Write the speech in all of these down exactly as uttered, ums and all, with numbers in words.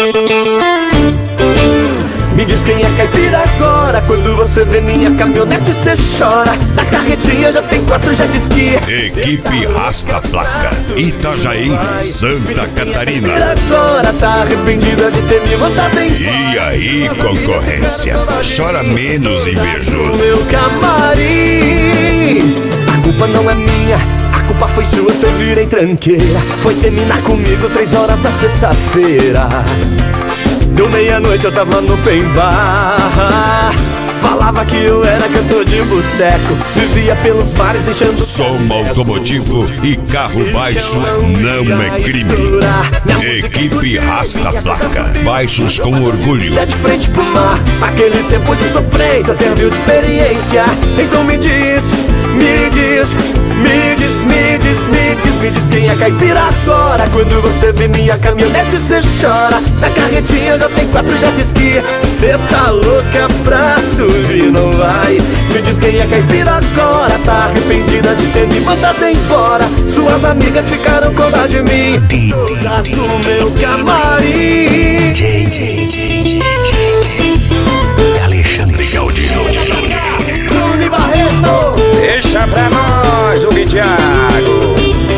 Me diz quem é caipira agora. Quando você vê minha caminhonete cê chora. Na carretinha já tem quatro jet ski. Equipe Raspa Placa, Itajaí, Santa Catarina. Agora tá arrependida de ter me botado em. E aí, concorrência, chora menos, invejoso. Meu camarim, a culpa não é minha, a culpa foi sua se eu virei tranqueira. Foi terminar comigo três horas da sexta-feira. Deu meia-noite, eu tava no open bar. Falava que eu era cantor de boteco. Vivia pelos bares enchendo. Som automotivo e carro baixo não é crime. Equipe Raspa Placa, baixos com orgulho. De frente pro mar, aquele tempo de sofrência serviu de experiência. Então me diz, me diz, me diz, me diz, me diz, me diz quem é caipira agora. Quando você vê minha caminhonete cê chora. Na carretinha já tem quatro jet ski. Cê tá louca pra subir, não vai. Me diz quem é caipira agora. Tá arrependida de ter me mandado embora. Suas amigas ficaram com dó de mim. Todas no meu camarim. J, J, J, J. Alexandre Galdino. Bruno Barreto. Deixa pra nós o Thiago.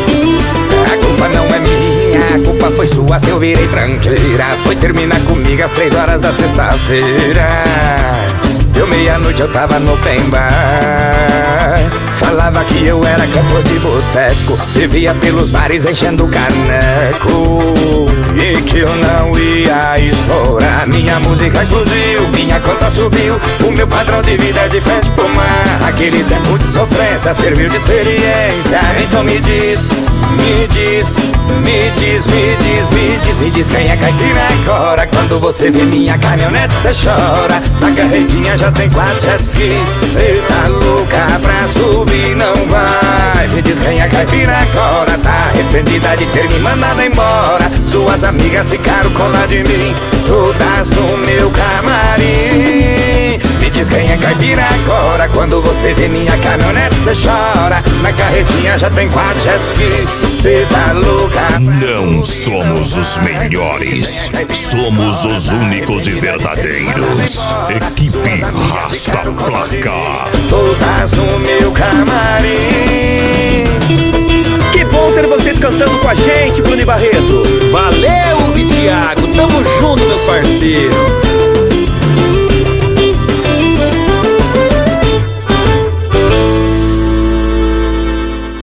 A culpa não é minha, a culpa foi sua se eu virei tranqueira. Foi terminar comigo às três horas da sexta-feira. Deu meia-noite, eu tava no open bar. Falava que eu era cantor de boteco. Vivia pelos bares enchendo o caneco. E que eu não ia estourar. Minha música explodiu, minha conta subiu. O meu padrão de vida é de frente pro mar. Aquele tempo de sofrência serviu de experiência. Então me diz, me diz, me diz, me diz, me diz, me diz quem é caipira agora. Quando você vê minha caminhonete cê chora. Na carretinha já tem quatro jet ski. Cê tá louca pra subir, não vai. Me diz quem é caipira agora. Tá arrependida de ter me mandado embora. Suas amigas ficaram com lá de mim. Todas no meu camarim. Me diz quem é caipira agora. Quando você vê minha caminhonete cê chora. Na carretinha já tem quatro jet ski. Cê tá louca. Não somos os melhores, somos os únicos e verdadeiros. Equipe Raspa Placa. Todas no meu camarim. Que bom ter vocês cantando com a gente, Bruno Barreto. Valeu, Thiago, tamo junto, meus parceiros.